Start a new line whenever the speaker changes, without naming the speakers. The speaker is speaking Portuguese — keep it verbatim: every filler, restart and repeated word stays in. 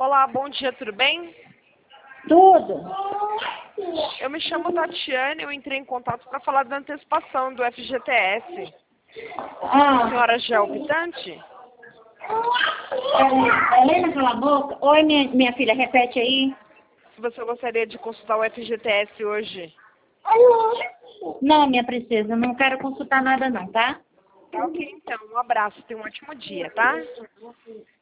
Olá, bom dia, tudo bem?
Tudo.
Eu me chamo Tatiane, eu entrei em contato para falar da antecipação do F G T S. A
Ah,
senhora já é optante?
é, Helena, cala a boca. Oi, minha, minha filha, repete aí.
Se você gostaria de consultar o F G T S hoje.
Não, minha princesa, não quero consultar nada não, tá?
Tá ok, então. Um abraço, tenha um ótimo dia, tá?